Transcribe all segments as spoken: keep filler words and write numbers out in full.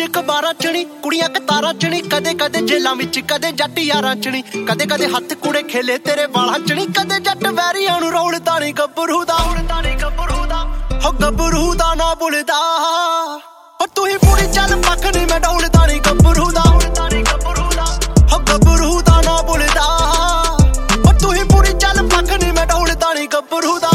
ਅਖਬਾਰਾਂ ਚ ਨੀ ਕੁੜੀਆਂ ਕਤਾਰਾਂ ਚ ਨੀ ਕਦੇ ਕਦੇ ਜੇਲਾਂ ਵਿੱਚ ਕਦੇ ਜੱਟ ਯਾਰਾਂ ਚ ਨੀ ਕਦੇ ਕਦੇ ਹੱਥ ਕੁੜੇ ਖੇਲੇ ਤੇਰੇ ਵਾਲਾਂ ਚ ਨੀ ਕਦੇ ਜੱਟ ਵੈਰੀਆਂ ਨੂੰ ਰੌਲਦਾ ਨੀ ਗੱਭਰੂ ਦਾ ਹੋ ਗੱਭਰੂ ਦਾ ਨਾ ਬੁਲਦਾ ਹੋ ਤੂੰ ਹੀ ਪੂਰੀ ਚੱਲ ਪੱਖ ਨੀ ਮੈਂ ਡੌਲਦਾ ਨੀ ਗੱਭਰੂ ਦਾ ਹੋ ਗੱਭਰੂ ਦਾ ਨਾ ਬੁਲਦਾ ਹੋ ਤੂੰ ਹੀ ਪੂਰੀ ਚੱਲ ਪੱਖ ਨੀ ਮੈਂ ਡੌਲਦਾ ਨੀ ਗੱਭਰੂ ਦਾ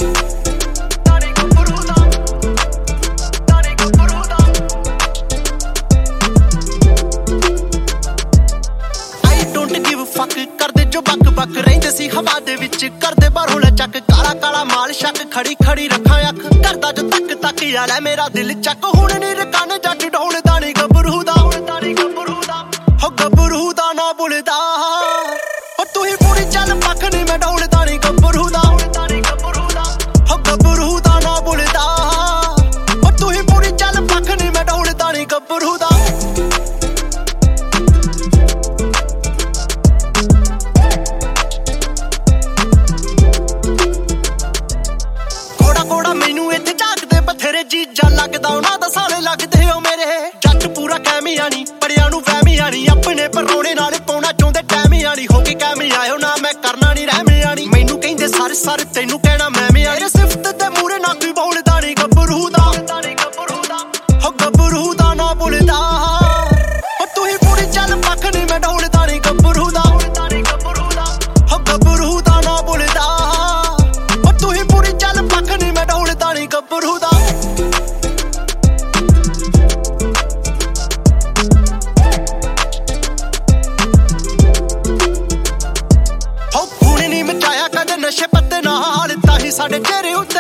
ਫੱਕ ਕਰਦੇ ਜੋ ਬੱਕ ਬੱਕ ਰਹਿੰਦੇ ਸੀ ਹਵਾ ਦੇ ਵਿੱਚ ਕਰਦੇ ਬਾਹਰੋਂ ਲੈ ਚੱਕ ਕਾਲਾ ਕਾਲਾ ਮਾਲ ਸ਼ੱਕ ਖੜੀ ਖੜੀ ਰੱਖਾਂ ਅੱਖ ਕਰਦਾ ਜੋ ਤੱਕ ਤੱਕ ਯਾਰ ਐ ਮੇਰਾ ਦਿਲ ਚੱਕ ਹੁਣ ਨੀ ਰਕਾਨ ਜੱਟ ਢੋਲਦਾ ਨੀ ਗੱਭਰੂ ਦਾ ਹੋ ਗੱਭਰੂ ਦਾ ਨਾ ਬੁਲਦਾ ਹੋ ਤੂੰ ਹੀ ਪੂਰੀ ਚੱਲ ਪੱਖ ਨੀ ਮੈਂ ਢੋਲਦਾ ਨੀ ਗੱਭਰੂ ਦਾ ਹੋ ਗੱਭਰੂ ਦਾ ਨਾ ਬੁਲਦਾ ਹੋ ਤੂੰ ਹੀ ਪੂਰੀ ਚੱਲ ਪੱਖ ਨੀ ਮੈਂ ਢੋਲਦਾ ਨੀ ਗੱਭਰੂ ਦਾ ਜੀਜਾ ਲੱਗਦਾ ਉਹਨਾਂ ਦਾ ਸਾਲੇ ਲੱਗਦੇ ਹੋ ਮੇਰੇ ਜੱਟ ਪੂਰਾ ਕੈਮੀਆਂ ਨੀ ਪੜਿਆਂ ਨੂੰ ਵਹਿਮੀਆਂ ਨੀ ਆਪਣੇ ਪਰੋਣੇ ਨਾਲ ਪਾਉਣਾ ਚਾਹੁੰਦੇ ਟੈਮੀਆਂ ਨੀ ਹੋ ਕੇ ਕੈਮੀ ਆਇਓ ਨਾ ਮੈਂ ਕਰਨਾ ਨੀ ਰਹਿਮਿਆਂ ਨੀ ਮੈਨੂੰ ਕਹਿੰਦੇ ਸਾਰੇ ਸਾਰੇ ਤੈਨੂੰ ਕਹਿਣਾ ਮੈਂ ਮਿਆਂ ਨੀ ਸਿਫਤ ਤੇ ਮੂਰੇ ਨਾ ਕੋਈ ਬੋਲਦਾ ਨੀ ਗੱਭਰੂ ਦਾ ਹੋ ਗੱਭਰੂ ਦਾ ਨਾ ਬੁਲਦਾ ਹੋ ਤੂੰ ਹੀ ਪੂਰੀ ਚੱਲ ਪੱਖ ਨੀ ਮੈਂ ਢੋਲਦਾ ਨੀ ਗੱਭਰੂ ਦਾ ਹੋ ਗੱਭਰੂ ਦਾ ਨਾ ਬੁਲਦਾ ਹੋ ਤੂੰ ਹੀ ਪੂਰੀ ਚੱਲ ਪੱਖ ਨੀ ਮੈਂ ਢੋਲਦਾ ਨੀ ਗੱਭਰੂ ਦਾ ਨਸ਼ੇ ਪੱਤੇ ਨਾਲ ਤਾਂ ਹੀ ਸਾਡੇ ਚਿਹਰੇ